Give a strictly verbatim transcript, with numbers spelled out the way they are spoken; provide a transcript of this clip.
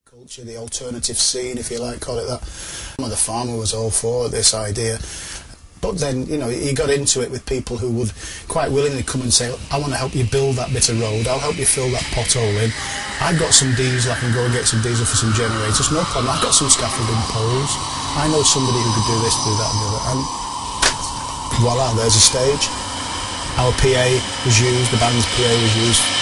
culture, the alternative scene, if you like, call it that. The farmer was all for this idea. But then, you know, he got into it with people who would quite willingly come and say, I want to help you build that bit of road, I'll help you fill that pothole in. I've got some diesel, I can go and get some diesel for some generators, no problem, I've got some scaffolding poles, I know somebody who could do this, do that and do that. And voila, there's a stage. Our P A was used, the band's P A was used